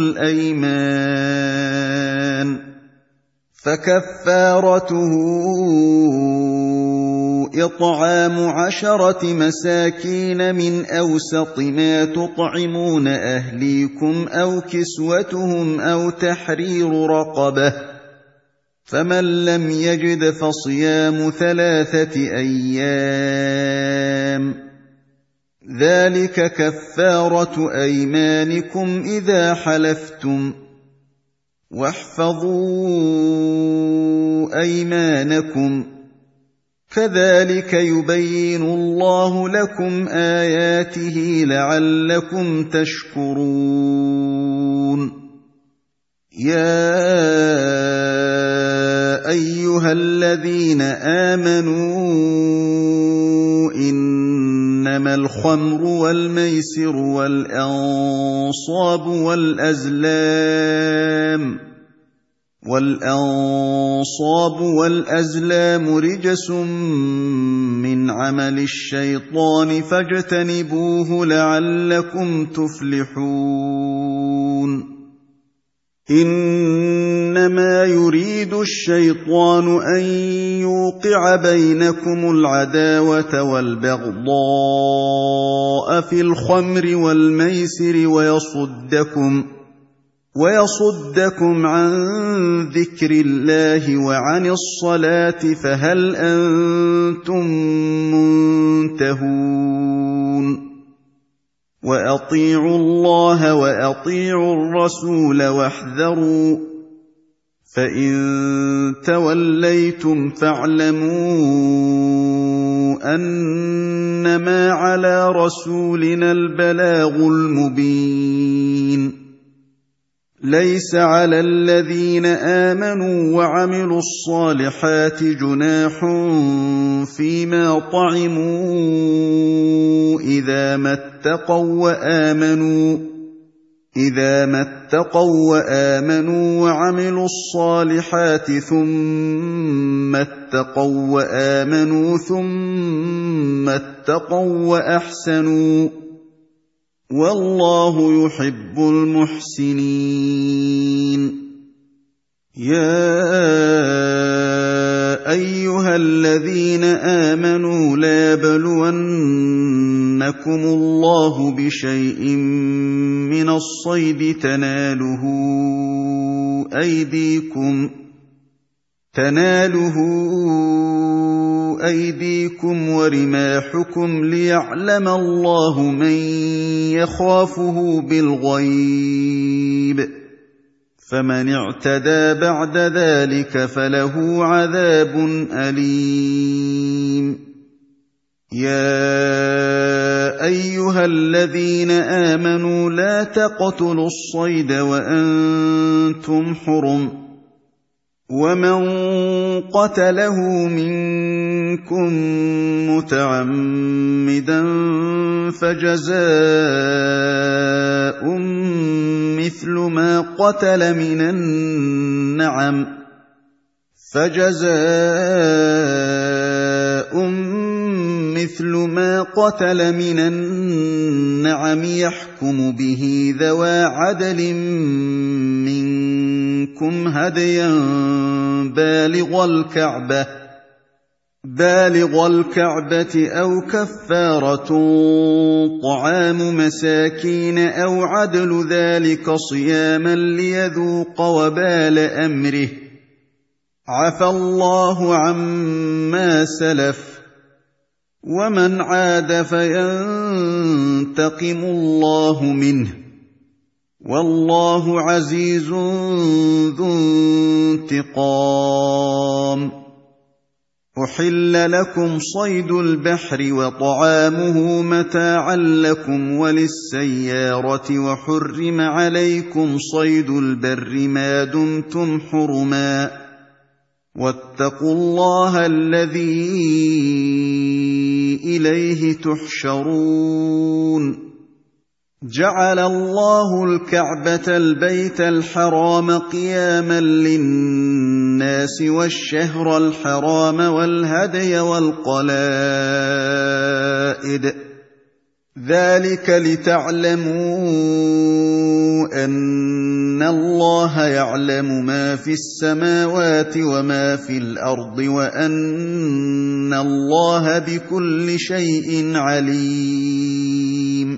الأيمان فكفارته إطعام عشرة مساكين من أوسط ما تطعمون أهليكم أو كسوتهم أو تحرير رقبة، فمن لم يجد فصيام ثلاثة أيام، ذلك كفارة أيمانكم إذا حلفتم، واحفظوا أيمانكم، كذلك يبين الله لكم آياته لعلكم تشكرون. يا أيها الذين آمنوا إنما الخمر والميسر والأنصاب والأزلام والأنصاب والأزلام رجس من عمل الشيطان فاجتنبوه لعلكم تفلحون. إنما يريد الشيطان أن يوقع بينكم العداوة والبغضاء في الخمر والميسر ويصدكم ويصدكم عن ذكر الله وعن الصلاة فهل أنتم منتهون. وأطيعوا الله وأطيعوا الرسول واحذروا، فإن توليتم فاعلموا أنما على رسولنا البلاغ المبين. ليس على الذين آمنوا وعملوا الصالحات جناح فيما طعموا إذا ما اتقوا وآمنوا إذا ما اتقوا وآمنوا وعملوا الصالحات ثم اتقوا وآمنوا ثم اتقوا وأحسنوا، والله يحب المحسنين. يا أيها الذين آمنوا لا يبلونكم الله بشيء من الصيد تناله أيديكم تناله أيديكم ورماحكم ليعلم الله من يخافه بالغيب، فمن اعتدى بعد ذلك فله عذاب أليم. يا أيها الذين آمنوا لا تقتلوا الصيد وأنتم حرم، ومن قتله منكم متعمدا فجزاء مثل ما قتل من النعم فجزاء مثل ما قتل من النعم يحكم به ذوى عدل منكم هديا بالغ الكعبة بالغ الكعبة أو كفارة طعام مساكين أو عدل ذلك صياما ليذوق وبال أمره، عفى الله عما سلف، ومن عاد فينتقم الله منه، والله عزيز ذو انتقام. أحل لكم صيد البحر وطعامه متاعا لكم وللسيارة، وحرم عليكم صيد البر ما دمتم حرما، واتقوا الله الذي إليه تحشرون. جعل الله الكعبة البيت الحرام قياما للناس والشهر الحرام والهدي والقلائد، ذلك لتعلموا أن أَنَّ اللَّهَ يَعْلَمُ مَا فِي السَّمَاوَاتِ وَمَا فِي الْأَرْضِ وَأَنَّ اللَّهَ بِكُلِّ شَيْءٍ عَلِيمٌ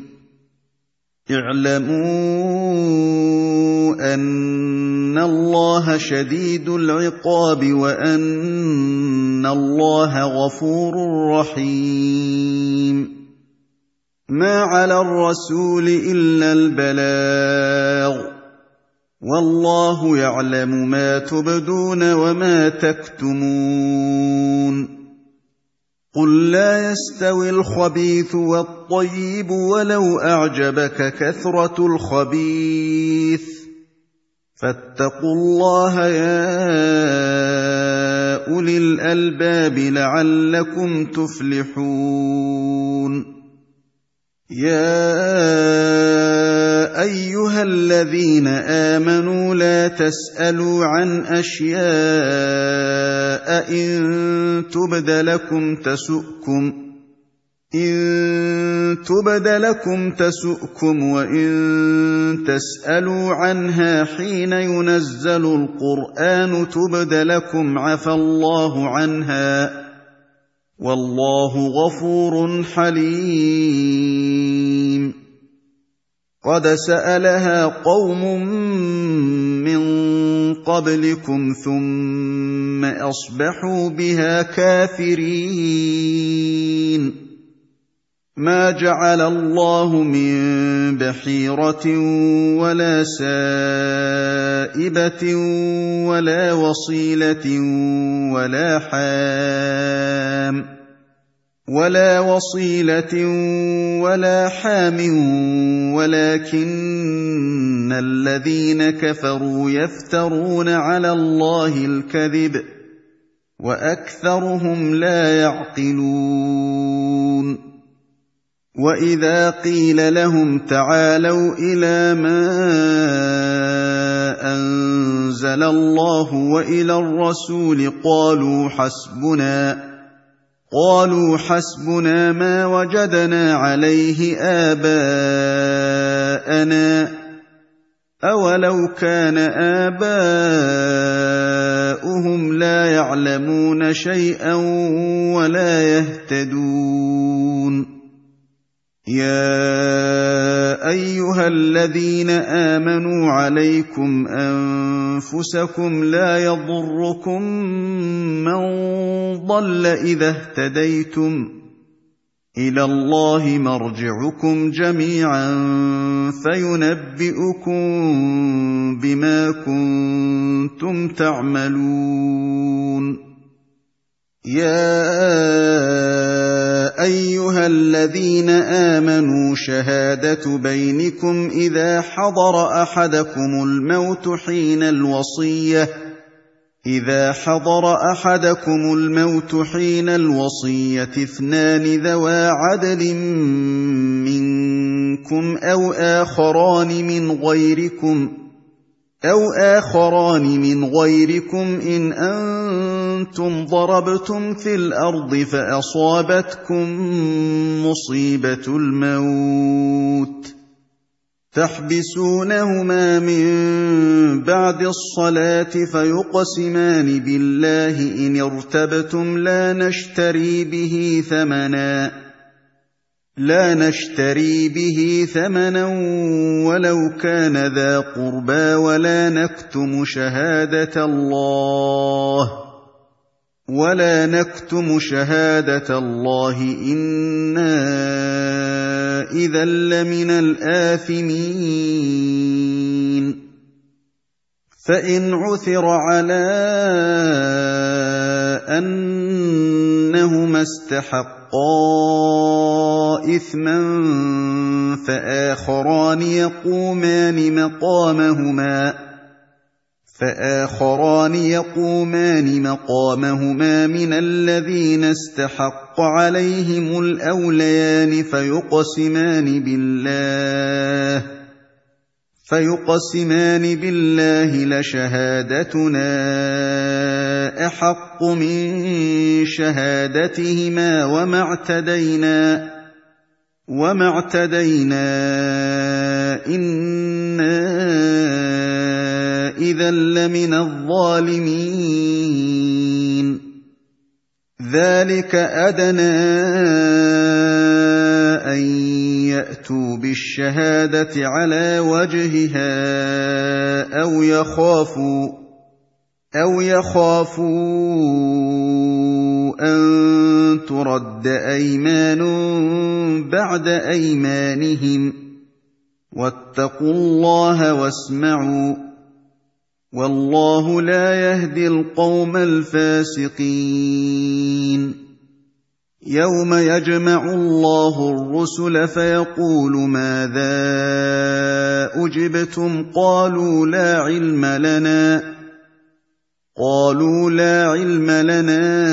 اعْلَمُوا أَنَّ اللَّهَ شَدِيدُ الْعِقَابِ وَأَنَّ اللَّهَ غَفُورٌ رَّحِيمٌ مَا عَلَى الرَّسُولِ إِلَّا الْبَلَاغُ وَاللَّهُ يَعْلَمُ مَا تُبْدُونَ وَمَا تَكْتُمُونَ قُل لَّا يَسْتَوِي الْخَبِيثُ وَالطَّيِّبُ وَلَوْ أَعْجَبَكَ كَثْرَةُ الْخَبِيثِ فَاتَّقُوا اللَّهَ يَا أُولِي الْأَلْبَابِ لَعَلَّكُمْ تُفْلِحُونَ يَا أَيُّهَا الَّذِينَ آمَنُوا لَا تَسْأَلُوا عَنْ أَشْيَاءَ إِن تُبْدَ لَكُمْ تَسُؤْكُمْ إِن تُبْدَ لَكُمْ تَسُؤْكُمْ وَإِن تَسْأَلُوا عَنْهَا حِينَ يُنَزَّلُ الْقُرْآنُ تُبْدَ لَكُمْ عَفَا اللَّهُ عَنْهَا وَاللَّهُ غَفُورٌ حَلِيمٌ قَدْ سَأَلَهَا قَوْمٌ مِّن قَبْلِكُمْ ثُمَّ أَصْبَحُوا بِهَا كَافِرِينَ مَا جَعَلَ اللَّهُ مِن بَحِيرَةٍ وَلَا سَائِبَةٍ وَلَا وَصِيلَةٍ وَلَا حَامٍ وَلَا وَصِيلَةٍ وَلَا حَامٍ وَلَكِنَّ الَّذِينَ كَفَرُوا يَفْتَرُونَ عَلَى اللَّهِ الْكَذِبَ وَأَكْثَرُهُمْ لَا يَعْقِلُونَ وَإِذَا قِيلَ لَهُمْ تَعَالَوْا إِلَىٰ مَا أَنزَلَ اللَّهُ وَإِلَى الرَّسُولِ قَالُوا حَسْبُنَا قَالُوا حَسْبُنَا مَا وَجَدْنَا عَلَيْهِ آبَاءَنَا ۚ أَوَلَوْ كَانَ آبَاؤُهُمْ لَا يَعْلَمُونَ شَيْئًا وَلَا يَهْتَدُونَ يَا أَيُّهَا الَّذِينَ آمَنُوا عَلَيْكُمْ أَنفُسَكُمْ لَا يَضُرُّكُم مَّن ضَلَّ إِذَا اهْتَدَيْتُمْ ۚ إِلَى اللَّهِ مَرْجِعُكُمْ جَمِيعًا فَيُنَبِّئُكُم بِمَا كُنتُمْ تَعْمَلُونَ يَا أَيُّهَا الَّذِينَ آمَنُوا شَهَادَةُ بَيْنِكُمْ إِذَا حَضَرَ أَحَدَكُمُ الْمَوْتُ حِينَ الْوَصِيَّةِ إِذَا حَضَرَ أَحَدَكُمُ الموت حين الْوَصِيَّةِ اثْنَانِ ذَوَا عَدْلٍ مِّنكُمْ أَوْ آخَرَانِ مِنْ غَيْرِكُمْ أَوْ آخَرَانِ مِنْ غَيْرِكُمْ إِنْ أَنتُمْ ضَرَبْتُمْ فِي الْأَرْضِ فَأَصَابَتْكُم مُّصِيبَةُ الْمَوْتِ تَحْبِسُونَهُمَا مِن بَعْدِ الصَّلَاةِ فَيُقْسِمَانِ بِاللَّهِ إِنِ ارْتَبْتُمْ لَا نَشْتَرِي بِهِ ثَمَنًا لا نشتري به ثمنا ولو كان ذا قربى ولا نكتم شهادة الله ولا نكتم شهادة الله إنا إذا لمن الآثمين فإن عثر على أنهما استحقا إثما فآخران يقومان مقامهما فآخران يقومان مقامهما من الذين استحق عليهم الأوليان فيقسمان بالله فيقسمان بالله لشهادتنا أحق من شهادتهما وما اعتدينا وما اعتدينا إنا إِذًا لَّمِنَ الظَّالِمِينَ ذَلِكَ أَدْنَىٰ أَن يَأْتُوا بِالشَّهَادَةِ عَلَىٰ وَجْهِهَا أَوْ يَخَافُوا أَوْ يَخَافُوا أَن تُرَدَّ أَيْمَانٌ بَعْدَ أَيْمَانِهِمْ ۗ وَاتَّقُوا اللَّهَ وَاسْمَعُوا ۗ وَاللَّهُ لَا يَهْدِي الْقَوْمَ الْفَاسِقِينَ يَوْمَ يَجْمَعُ اللَّهُ الرُّسُلَ فَيَقُولُ مَاذَا أُجِبْتُمْ ۖ قَالُوا لَا عِلْمَ لَنَا قَالُوا لَا عِلْمَ لَنَا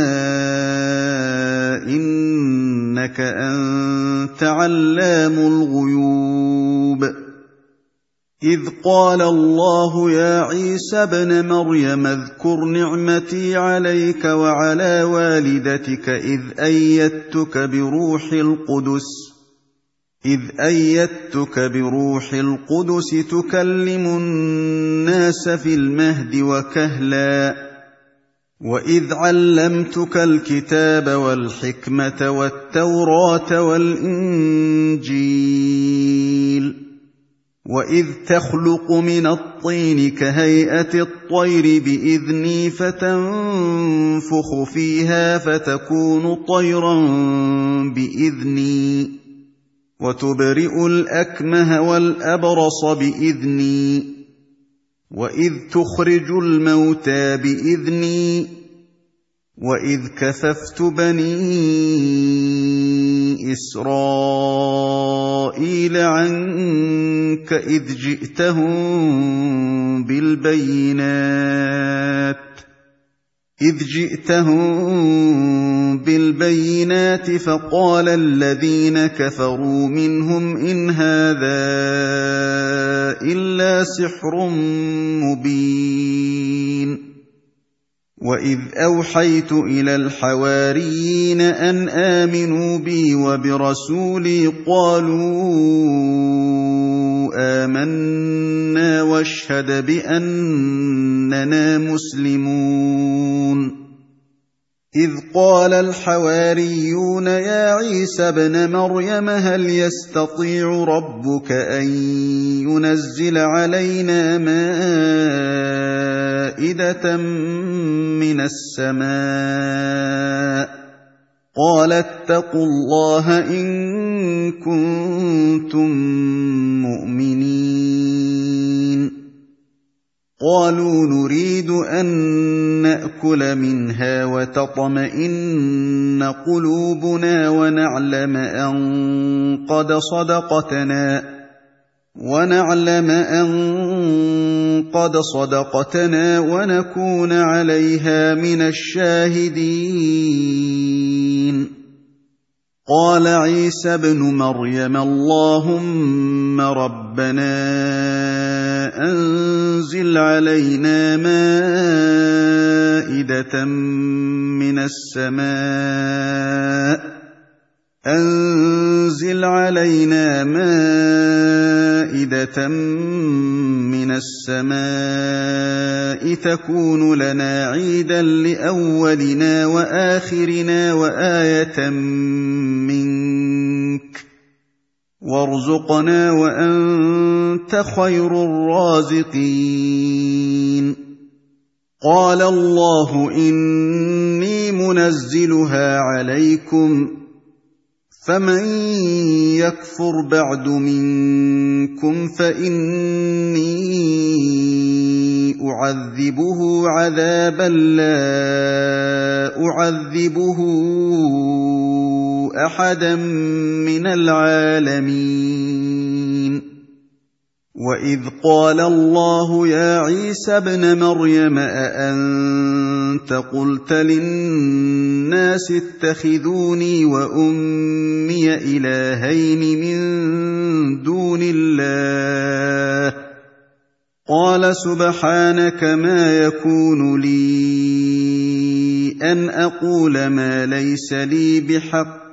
إِنَّكَ أَنتَ عَلَّامُ الْغُيُوبِ إِذْ قَالَ اللَّهُ يَا عِيسَى ابْنَ مَرْيَمَ اذْكُرْ نِعْمَتِي عَلَيْكَ وَعَلَىٰ وَالِدَتِكَ إِذْ أَيَّدتُّكَ بِرُوحِ الْقُدُسِ إِذْ أَيَّدتُّكَ بِرُوحِ الْقُدُسِ تُكَلِّمُ النَّاسَ فِي الْمَهْدِ وَكَهْلًا وَإِذْ عَلَّمْتُكَ الْكِتَابَ وَالْحِكْمَةَ وَالتَّوْرَاةَ وَالْإِنجِيلَ وَإِذْ تَخْلُقُ مِنَ الطِّينِ كَهَيْئَةِ الطَّيْرِ بِإِذْنِي فَتَنفُخُ فِيهَا فَتَكُونُ طَيْرًا بِإِذْنِي وَتُبْرِئُ الْأَكْمَهَ وَالْأَبْرَصَ بِإِذْنِي وَإِذْ تُخْرِجُ الْمَوْتَىٰ بِإِذْنِي وَإِذْ كَفَفْتُ بَنِي إِسْرَائِيلَ عَنكَ إِذْ جِئْتَهُم بِالْبَيِّنَاتِ إِذْ جِئْتَهُم بِالْبَيِّنَاتِ فَقَالَ الَّذِينَ كَفَرُوا مِنْهُمْ إِنْ هَٰذَا إِلَّا سِحْرٌ مُّبِينٌ وَإِذْ أَوْحَيْتُ إِلَى الْحَوَارِيِّينَ أَنْ آمِنُوا بِي وَبِرَسُولِي قَالُوا آمَنَّا وَاشْهَدْ بِأَنَّنَا مُسْلِمُونَ إِذْ قَالَ الْحَوَارِيُّونَ يَا عِيسَى ابْنَ مَرْيَمَ هَلْ يَسْتَطِيعُ رَبُّكَ أَن يُنَزِّلَ عَلَيْنَا مَائِدَةً مِّنَ السَّمَاءِ ۖ قَالَ اتَّقُوا اللَّهَ إِن كُنتُم مُّؤْمِنِينَ قَالُوا نُرِيدُ أَن نَّأْكُلَ مِنْهَا وَتَطْمَئِنَّ قُلُوبُنَا وَنَعْلَمَ أَن قَدْ صَدَقْتَنَا وَنَعْلَمَ أَن قَدْ صَدَقْتَنَا وَنَكُونَ عَلَيْهَا مِنَ الشَّاهِدِينَ قَالَ عِيسَى ابْنُ مَرْيَمَ اللَّهُمَّ رَبَّنَا أَنزِلْ عَلَيْنَا مَائِدَةً مِّنَ السَّمَاءِ أَنزِلْ عَلَيْنَا مَائِدَةً مِّنَ السَّمَاءِ تَكُونُ لَنَا عِيدًا لِّأَوَّلِنَا وَآخِرِنَا وَآيَةً مِّنكَ وَارْزُقْنَا وَأَنتَ خَيْرُ الرَّازِقِينَ قَالَ اللَّهُ إِنِّي مُنَزِّلُهَا عَلَيْكُمْ فَمَن يَكْفُرْ بَعْدُ مِنكُمْ فَإِنِّي أُعَذِّبُهُ عَذَابًا لَّا أُعَذِّبُهُ أَحَدًا مِّنَ الْعَالَمِينَ وَإِذْ قَالَ اللَّهُ يَا عِيسَى ابْنَ مَرْيَمَ أَأَنتَ قُلْتَ لِلنَّاسِ اتَّخِذُونِي وَأُمِّيَ إِلَٰهَيْنِ مِن دُونِ اللَّهِ قَالَ سُبْحَانَكَ مَا يَكُونُ لِي أَنْ أَقُولَ مَا لَيْسَ لِي بِحَقٍّ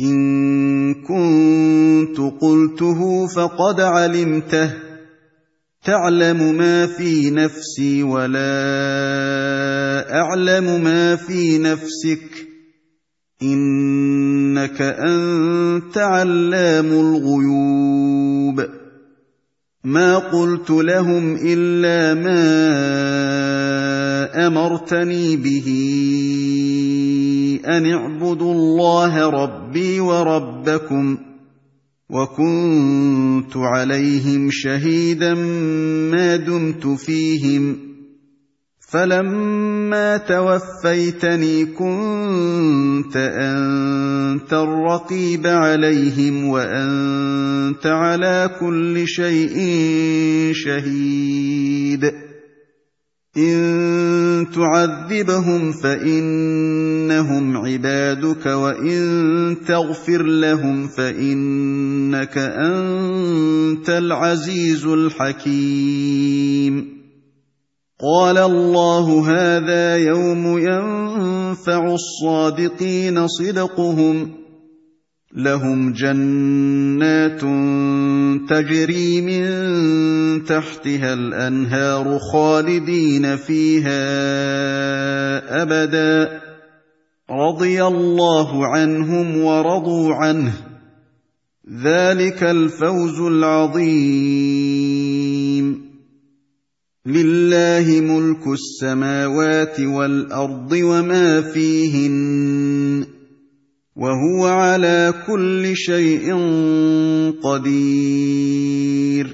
إِن كُنتُ قُلْتُهُ فَقَدْ عَلِمْتَهُ تعلم ما في نفسي ولا أعلم ما في نفسك إنك أنت علام الغيوب ما قلت لهم إلا ما أمرتني به أن اعبدوا الله ربي وربكم وكنت عليهم شهيدا ما دمت فيهم فلما توفيتني كنت أنت الرقيب عليهم وأنت على كل شيء شهيد إن تعذبهم فإنهم عبادك وإن تغفر لهم فإنك أنت العزيز الحكيم قال الله هذا يوم ينفع الصادقين صدقهم لهم جنات تجري من تحتها الأنهار خالدين فيها أبدا رضي الله عنهم ورضوا عنه ذلك الفوز العظيم لله ملك السماوات والأرض وما فيهن وهو على كل شيء قدير